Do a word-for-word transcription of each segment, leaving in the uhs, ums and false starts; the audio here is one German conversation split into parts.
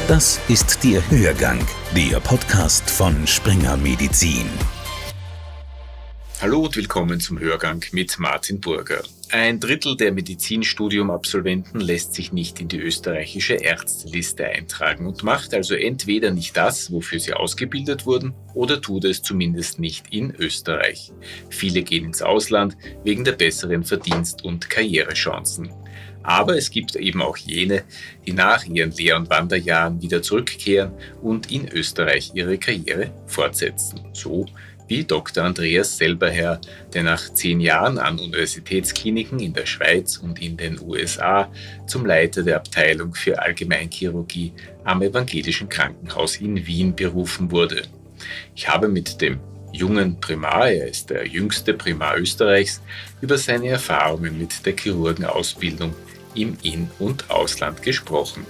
Das ist der Hörgang, der Podcast von Springer Medizin. Hallo und willkommen zum Hörgang mit Martin Burger. Ein Drittel der Medizinstudium-Absolventen lässt sich nicht in die österreichische Ärzteliste eintragen und macht also entweder nicht das, wofür sie ausgebildet wurden, oder tut es zumindest nicht in Österreich. Viele gehen ins Ausland wegen der besseren Verdienst- und Karrierechancen. Aber es gibt eben auch jene, die nach ihren Lehr- und Wanderjahren wieder zurückkehren und in Österreich ihre Karriere fortsetzen. So wie Doktor Andreas Selberherr, der nach zehn Jahren an Universitätskliniken in der Schweiz und in den U S A zum Leiter der Abteilung für Allgemeinchirurgie am Evangelischen Krankenhaus in Wien berufen wurde. Ich habe mit dem jungen Primar, er ist der jüngste Primar Österreichs, über seine Erfahrungen mit der Chirurgenausbildung im In- und Ausland gesprochen.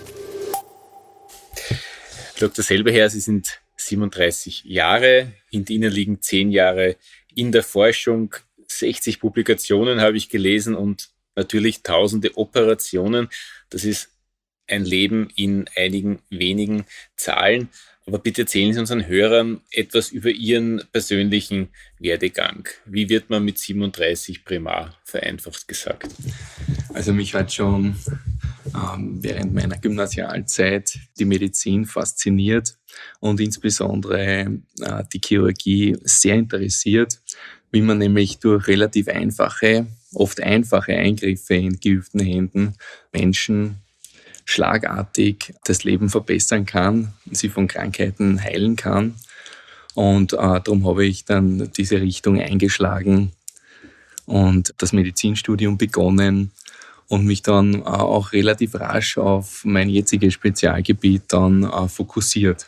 Doktor Selberherr, Sie sind siebenunddreißig Jahre, hinter Ihnen liegen zehn Jahre in der Forschung, sechzig Publikationen habe ich gelesen und natürlich tausende Operationen. Das ist ein Leben in einigen wenigen Zahlen. Aber bitte erzählen Sie unseren Hörern etwas über Ihren persönlichen Werdegang. Wie wird man mit siebenunddreißig Primar, vereinfacht gesagt? Also mich hat schon ähm, während meiner Gymnasialzeit die Medizin fasziniert und insbesondere äh, die Chirurgie sehr interessiert, wie man nämlich durch relativ einfache, oft einfache Eingriffe in geübten Händen Menschen schlagartig das Leben verbessern kann, sie von Krankheiten heilen kann. Und äh, darum habe ich dann diese Richtung eingeschlagen und das Medizinstudium begonnen und mich dann äh, auch relativ rasch auf mein jetziges Spezialgebiet dann äh, fokussiert.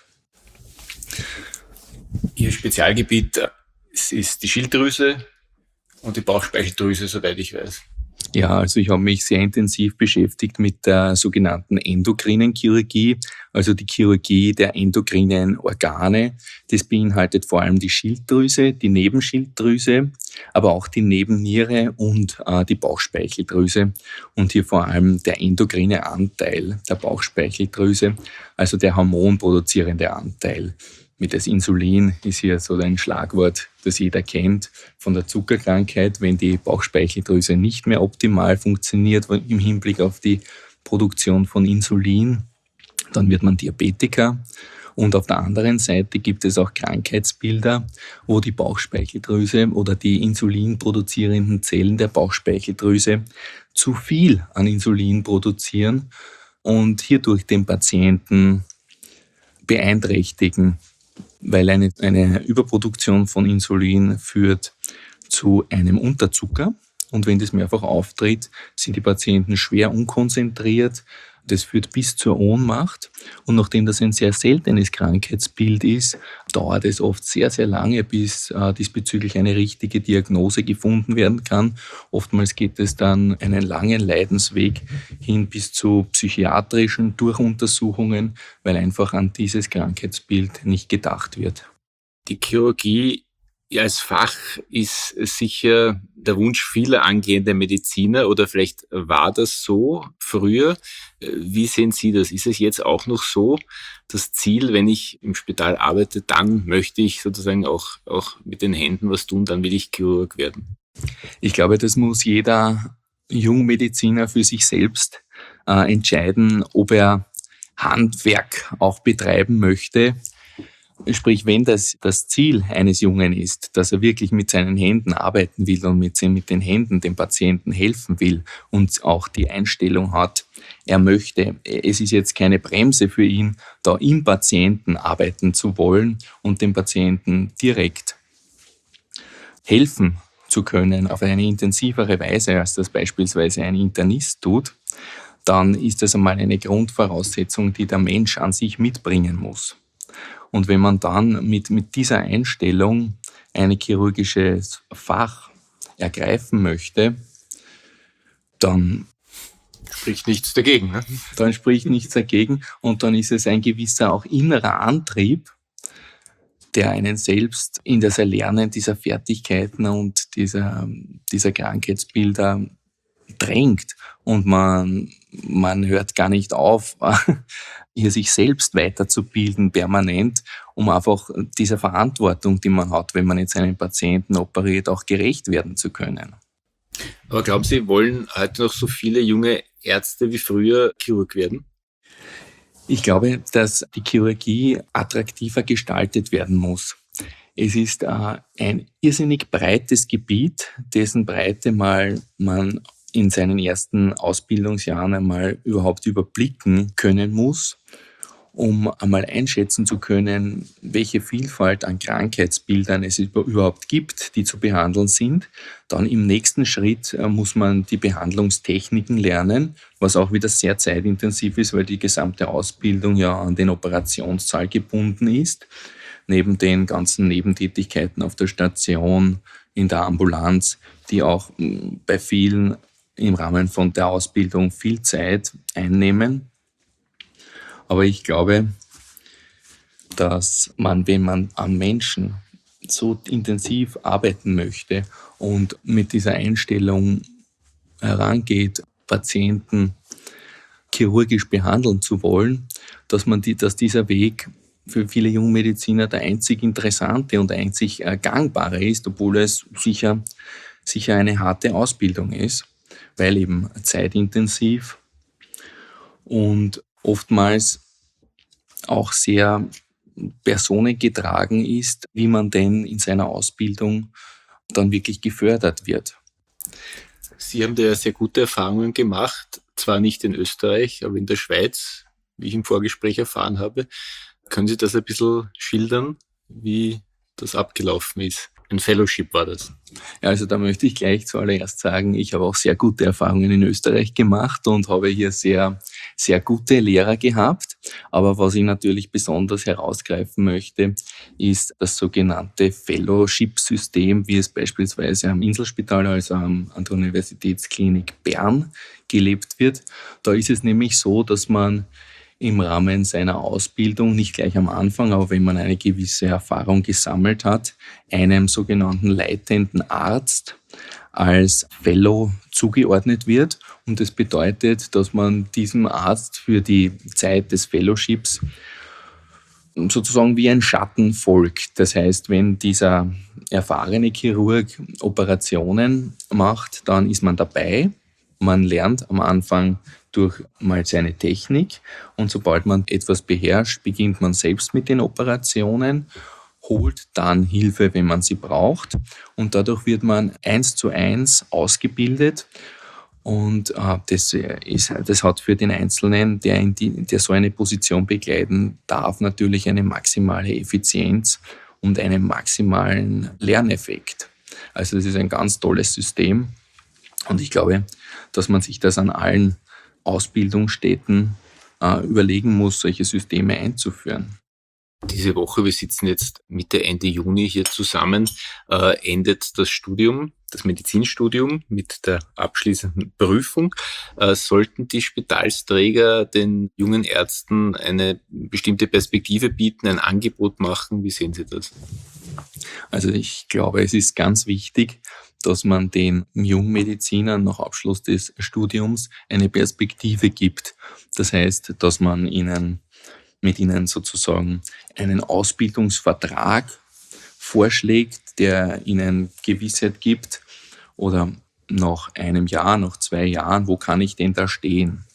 Ihr Spezialgebiet ist die Schilddrüse und die Bauchspeicheldrüse, soweit ich weiß. Ja, also ich habe mich sehr intensiv beschäftigt mit der sogenannten endokrinen Chirurgie, also die Chirurgie der endokrinen Organe. Das beinhaltet vor allem die Schilddrüse, die Nebenschilddrüse, aber auch die Nebenniere und äh, die Bauchspeicheldrüse und hier vor allem der endokrine Anteil der Bauchspeicheldrüse, also der hormonproduzierende Anteil. Mit das Insulin ist hier so ein Schlagwort, das jeder kennt von der Zuckerkrankheit. Wenn die Bauchspeicheldrüse nicht mehr optimal funktioniert im Hinblick auf die Produktion von Insulin, dann wird man Diabetiker. Und auf der anderen Seite gibt es auch Krankheitsbilder, wo die Bauchspeicheldrüse oder die insulinproduzierenden Zellen der Bauchspeicheldrüse zu viel an Insulin produzieren und hierdurch den Patienten beeinträchtigen. Weil eine, eine Überproduktion von Insulin führt zu einem Unterzucker. Und wenn das mehrfach auftritt, sind die Patienten schwer unkonzentriert. Das führt bis zur Ohnmacht. Und nachdem das ein sehr seltenes Krankheitsbild ist, dauert es oft sehr, sehr lange, bis äh, diesbezüglich eine richtige Diagnose gefunden werden kann. Oftmals geht es dann einen langen Leidensweg hin bis zu psychiatrischen Durchuntersuchungen, weil einfach an dieses Krankheitsbild nicht gedacht wird. Die Chirurgie als Fach ist sicher der Wunsch vieler angehender Mediziner, oder vielleicht war das so früher. Wie sehen Sie das? Ist es jetzt auch noch so das Ziel, wenn ich im Spital arbeite, dann möchte ich sozusagen auch, auch mit den Händen was tun, dann will ich Chirurg werden? Ich glaube, das muss jeder Jungmediziner für sich selbst äh, entscheiden, ob er Handwerk auch betreiben möchte. Sprich, wenn das das Ziel eines Jungen ist, dass er wirklich mit seinen Händen arbeiten will und mit, mit den Händen dem Patienten helfen will und auch die Einstellung hat, er möchte, es ist jetzt keine Bremse für ihn, da im Patienten arbeiten zu wollen und dem Patienten direkt helfen zu können auf eine intensivere Weise, als das beispielsweise ein Internist tut, dann ist das einmal eine Grundvoraussetzung, die der Mensch an sich mitbringen muss. Und wenn man dann mit, mit dieser Einstellung ein chirurgisches Fach ergreifen möchte, dann spricht nichts dagegen. Ne? Dann spricht nichts dagegen und dann ist es ein gewisser auch innerer Antrieb, der einen selbst in das Erlernen dieser Fertigkeiten und dieser, dieser Krankheitsbilder drängt und man, man hört gar nicht auf, hier sich selbst weiterzubilden permanent, um einfach dieser Verantwortung, die man hat, wenn man jetzt einen Patienten operiert, auch gerecht werden zu können. Aber glauben Sie, wollen heute noch so viele junge Ärzte wie früher Chirurg werden? Ich glaube, dass die Chirurgie attraktiver gestaltet werden muss. Es ist äh, ein irrsinnig breites Gebiet, dessen Breite mal man in seinen ersten Ausbildungsjahren einmal überhaupt überblicken können muss, um einmal einschätzen zu können, welche Vielfalt an Krankheitsbildern es überhaupt gibt, die zu behandeln sind. Dann im nächsten Schritt muss man die Behandlungstechniken lernen, was auch wieder sehr zeitintensiv ist, weil die gesamte Ausbildung ja an den Operationssaal gebunden ist. Neben den ganzen Nebentätigkeiten auf der Station, in der Ambulanz, die auch bei vielen im Rahmen von der Ausbildung viel Zeit einnehmen. Aber ich glaube, dass man, wenn man an Menschen so intensiv arbeiten möchte und mit dieser Einstellung herangeht, Patienten chirurgisch behandeln zu wollen, dass man die, dass dieser Weg für viele Jungmediziner der einzig interessante und einzig gangbare ist, obwohl es sicher, sicher eine harte Ausbildung ist, weil eben zeitintensiv und oftmals auch sehr personengetragen ist, wie man denn in seiner Ausbildung dann wirklich gefördert wird. Sie haben da ja sehr gute Erfahrungen gemacht, zwar nicht in Österreich, aber in der Schweiz, wie ich im Vorgespräch erfahren habe. Können Sie das ein bisschen schildern, wie das abgelaufen ist? Ein Fellowship war das. Ja, also da möchte ich gleich zuallererst sagen, ich habe auch sehr gute Erfahrungen in Österreich gemacht und habe hier sehr, sehr gute Lehrer gehabt. Aber was ich natürlich besonders herausgreifen möchte, ist das sogenannte Fellowship-System, wie es beispielsweise am Inselspital, also an der Universitätsklinik Bern gelebt wird. Da ist es nämlich so, dass man im Rahmen seiner Ausbildung, nicht gleich am Anfang, aber wenn man eine gewisse Erfahrung gesammelt hat, einem sogenannten leitenden Arzt als Fellow zugeordnet wird. Und das bedeutet, dass man diesem Arzt für die Zeit des Fellowships sozusagen wie ein Schatten folgt. Das heißt, wenn dieser erfahrene Chirurg Operationen macht, dann ist man dabei. Man lernt am Anfang durch mal seine Technik und sobald man etwas beherrscht, beginnt man selbst mit den Operationen, holt dann Hilfe, wenn man sie braucht und dadurch wird man eins zu eins ausgebildet und äh, das, ist, das hat für den Einzelnen, der, in die, der so eine Position begleiten darf, natürlich eine maximale Effizienz und einen maximalen Lerneffekt. Also das ist ein ganz tolles System und ich glaube, dass man sich das an allen Ausbildungsstätten äh, überlegen muss, solche Systeme einzuführen. Diese Woche, wir sitzen jetzt Mitte, Ende Juni hier zusammen, äh, endet das Studium, das Medizinstudium mit der abschließenden Prüfung. Äh, sollten die Spitalsträger den jungen Ärzten eine bestimmte Perspektive bieten, ein Angebot machen? Wie sehen Sie das? Also ich glaube, es ist ganz wichtig, dass man den Jungmedizinern nach Abschluss des Studiums eine Perspektive gibt. Das heißt, dass man ihnen mit ihnen sozusagen einen Ausbildungsvertrag vorschlägt, der ihnen Gewissheit gibt oder nach einem Jahr, nach zwei Jahren, wo kann ich denn da stehen?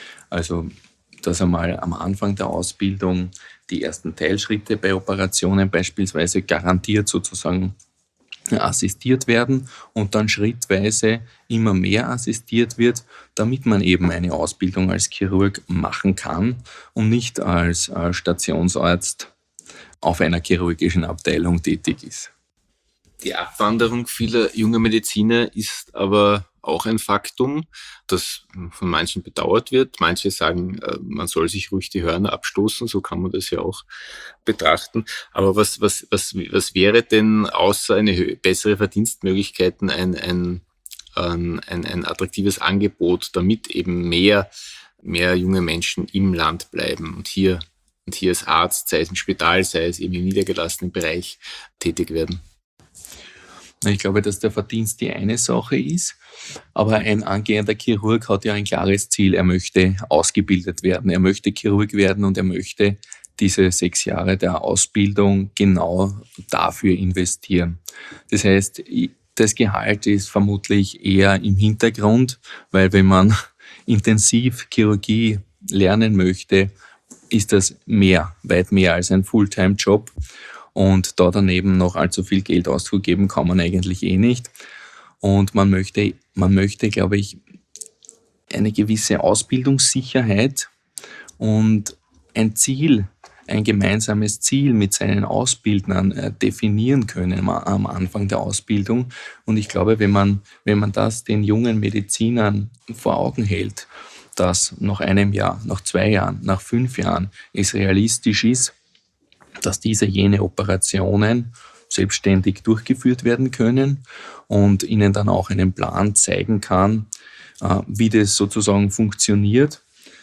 Also, dass einmal am Anfang der Ausbildung die ersten Teilschritte bei Operationen beispielsweise garantiert sozusagen assistiert werden und dann schrittweise immer mehr assistiert wird, damit man eben eine Ausbildung als Chirurg machen kann und nicht als Stationsarzt auf einer chirurgischen Abteilung tätig ist. Die Abwanderung vieler junger Mediziner ist aber auch ein Faktum, das von manchen bedauert wird. Manche sagen, man soll sich ruhig die Hörner abstoßen, so kann man das ja auch betrachten. Aber was, was, was, was wäre denn außer eine bessere Verdienstmöglichkeiten ein, ein, ein, ein, ein attraktives Angebot, damit eben mehr, mehr junge Menschen im Land bleiben und hier, und hier als Arzt, sei es im Spital, sei es eben im niedergelassenen Bereich tätig werden? Ich glaube, dass der Verdienst die eine Sache ist, aber ein angehender Chirurg hat ja ein klares Ziel. Er möchte ausgebildet werden, er möchte Chirurg werden und er möchte diese sechs Jahre der Ausbildung genau dafür investieren. Das heißt, das Gehalt ist vermutlich eher im Hintergrund, weil wenn man intensiv Chirurgie lernen möchte, ist das mehr, weit mehr als ein Fulltime-Job. Und da daneben noch allzu viel Geld auszugeben, kann man eigentlich eh nicht. Und man möchte, man möchte, glaube ich, eine gewisse Ausbildungssicherheit und ein Ziel, ein gemeinsames Ziel mit seinen Ausbildnern definieren können am Anfang der Ausbildung. Und ich glaube, wenn man, wenn man das den jungen Medizinern vor Augen hält, dass nach einem Jahr, nach zwei Jahren, nach fünf Jahren es realistisch ist, dass diese jene Operationen selbstständig durchgeführt werden können und ihnen dann auch einen Plan zeigen kann, wie das sozusagen funktioniert.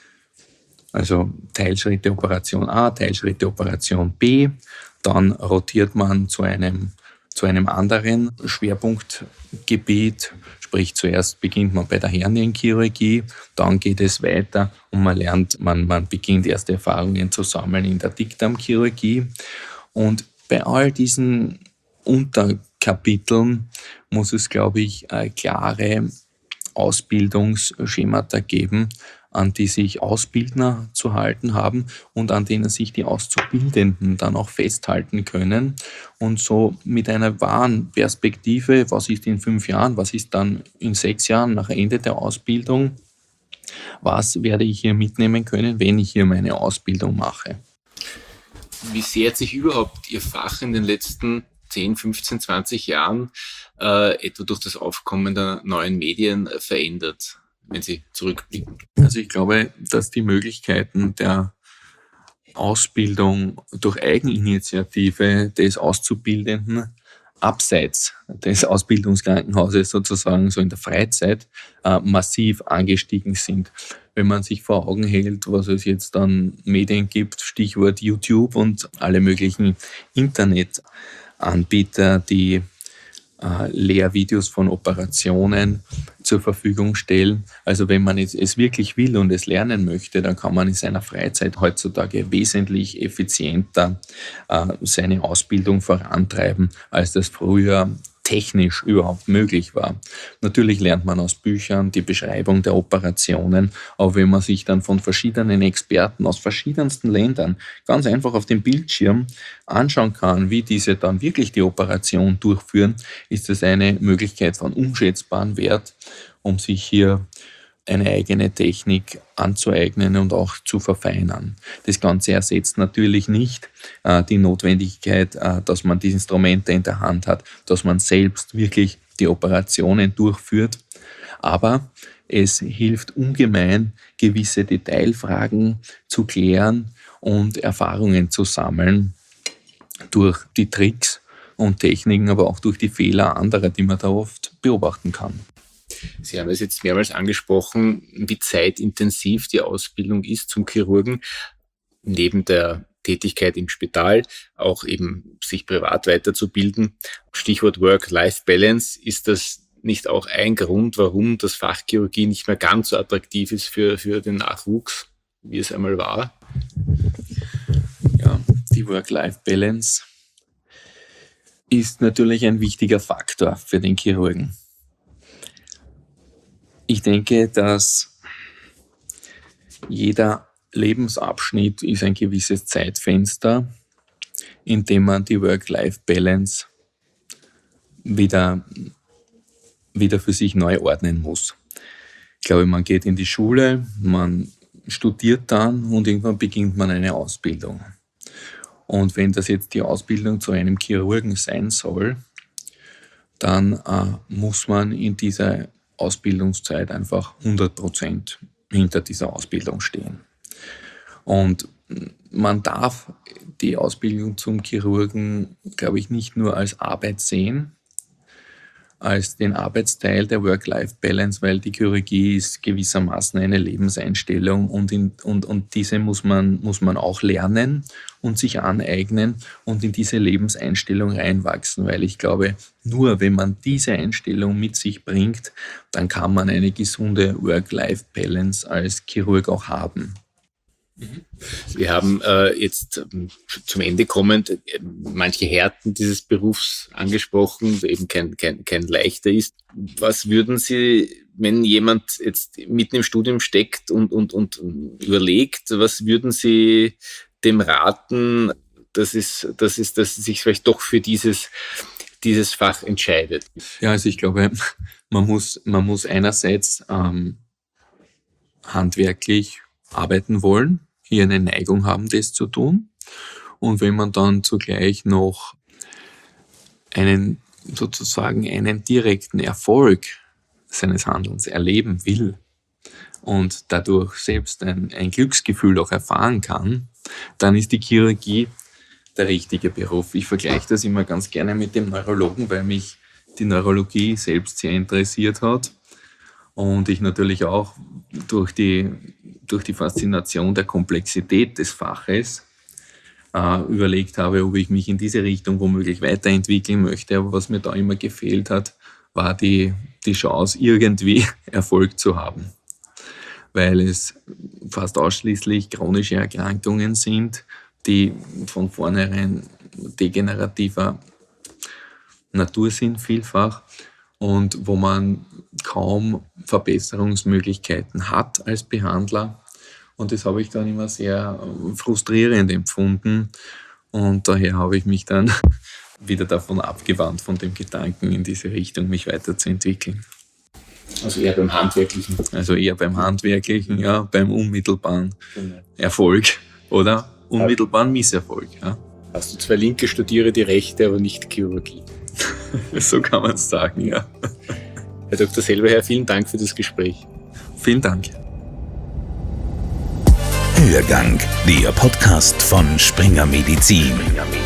Also Teilschritte Operation A, Teilschritte Operation B, dann rotiert man zu einem, zu einem anderen Schwerpunktgebiet, sprich zuerst beginnt man bei der Hernienchirurgie, dann geht es weiter und man lernt, man, man beginnt erste Erfahrungen zu sammeln in der Dickdarmchirurgie. Und bei all diesen Unterkapiteln muss es, glaube ich, klare Ausbildungsschemata geben, an die sich Ausbildner zu halten haben und an denen sich die Auszubildenden dann auch festhalten können. Und so mit einer wahren Perspektive, was ist in fünf Jahren, was ist dann in sechs Jahren nach Ende der Ausbildung, was werde ich hier mitnehmen können, wenn ich hier meine Ausbildung mache. Wie sehr hat sich überhaupt Ihr Fach in den letzten zehn, fünfzehn, zwanzig Jahren äh, etwa durch das Aufkommen der neuen Medien äh, verändert, wenn Sie zurückblicken? Also ich glaube, dass die Möglichkeiten der Ausbildung durch Eigeninitiative des Auszubildenden abseits des Ausbildungskrankenhauses sozusagen so in der Freizeit äh, massiv angestiegen sind. Wenn man sich vor Augen hält, was es jetzt an Medien gibt, Stichwort YouTube und alle möglichen Internetanbieter, die äh, Lehrvideos von Operationen zur Verfügung stellen. Also wenn man es, es wirklich will und es lernen möchte, dann kann man in seiner Freizeit heutzutage wesentlich effizienter äh, seine Ausbildung vorantreiben, als das früher technisch überhaupt möglich war. Natürlich lernt man aus Büchern die Beschreibung der Operationen, aber wenn man sich dann von verschiedenen Experten aus verschiedensten Ländern ganz einfach auf dem Bildschirm anschauen kann, wie diese dann wirklich die Operation durchführen, ist das eine Möglichkeit von unschätzbarem Wert, um sich hier eine eigene Technik anzueignen und auch zu verfeinern. Das Ganze ersetzt natürlich nicht äh, die Notwendigkeit, äh, dass man die Instrumente in der Hand hat, dass man selbst wirklich die Operationen durchführt, aber es hilft ungemein, gewisse Detailfragen zu klären und Erfahrungen zu sammeln durch die Tricks und Techniken, aber auch durch die Fehler anderer, die man da oft beobachten kann. Sie haben es jetzt mehrmals angesprochen, wie zeitintensiv die Ausbildung ist zum Chirurgen, neben der Tätigkeit im Spital, auch eben sich privat weiterzubilden. Stichwort Work-Life-Balance, ist das nicht auch ein Grund, warum das Fach Chirurgie nicht mehr ganz so attraktiv ist für, für den Nachwuchs, wie es einmal war? Ja, die Work-Life-Balance ist natürlich ein wichtiger Faktor für den Chirurgen. Ich denke, dass jeder Lebensabschnitt ist ein gewisses Zeitfenster, in dem man die Work-Life-Balance wieder, wieder für sich neu ordnen muss. Ich glaube, man geht in die Schule, man studiert dann und irgendwann beginnt man eine Ausbildung. Und wenn das jetzt die Ausbildung zu einem Chirurgen sein soll, dann äh, muss man in dieser Ausbildungszeit einfach hundert Prozent hinter dieser Ausbildung stehen. Und man darf die Ausbildung zum Chirurgen, glaube ich, nicht nur als Arbeit sehen, als den Arbeitsteil der Work-Life-Balance, weil die Chirurgie ist gewissermaßen eine Lebenseinstellung und, in, und, und diese muss man, muss man auch lernen und sich aneignen und in diese Lebenseinstellung reinwachsen, weil ich glaube, nur wenn man diese Einstellung mit sich bringt, dann kann man eine gesunde Work-Life-Balance als Chirurg auch haben. Wir haben äh, jetzt ähm, zum Ende kommend äh, manche Härten dieses Berufs angesprochen, eben kein, kein, kein leichter ist. Was würden Sie, wenn jemand jetzt mitten im Studium steckt und, und, und überlegt, was würden Sie dem raten, dass es, dass es, dass es sich vielleicht doch für dieses, dieses Fach entscheidet? Ja, also ich glaube, man muss, man muss einerseits ähm, handwerklich arbeiten wollen, hier eine Neigung haben, das zu tun. Und wenn man dann zugleich noch einen, sozusagen einen direkten Erfolg seines Handelns erleben will und dadurch selbst ein, ein Glücksgefühl auch erfahren kann, dann ist die Chirurgie der richtige Beruf. Ich vergleiche das immer ganz gerne mit dem Neurologen, weil mich die Neurologie selbst sehr interessiert hat. Und ich natürlich auch durch die, durch die Faszination der Komplexität des Faches äh, überlegt habe, ob ich mich in diese Richtung womöglich weiterentwickeln möchte. Aber was mir da immer gefehlt hat, war die, die Chance, irgendwie Erfolg zu haben. Weil es fast ausschließlich chronische Erkrankungen sind, die von vornherein degenerativer Natur sind vielfach. Und wo man kaum Verbesserungsmöglichkeiten hat als Behandler. Und das habe ich dann immer sehr frustrierend empfunden. Und daher habe ich mich dann wieder davon abgewandt, von dem Gedanken in diese Richtung, mich weiterzuentwickeln. Also eher beim Handwerklichen. Also eher beim Handwerklichen, ja, beim unmittelbaren Erfolg oder unmittelbaren Misserfolg. Ja. Hast du zwei Linke, studiere die Rechte, aber nicht Chirurgie. So kann man es sagen, ja. Herr Doktor Selberherr, vielen Dank für das Gespräch. Vielen Dank. Hörgang, der Podcast von Springer Medizin.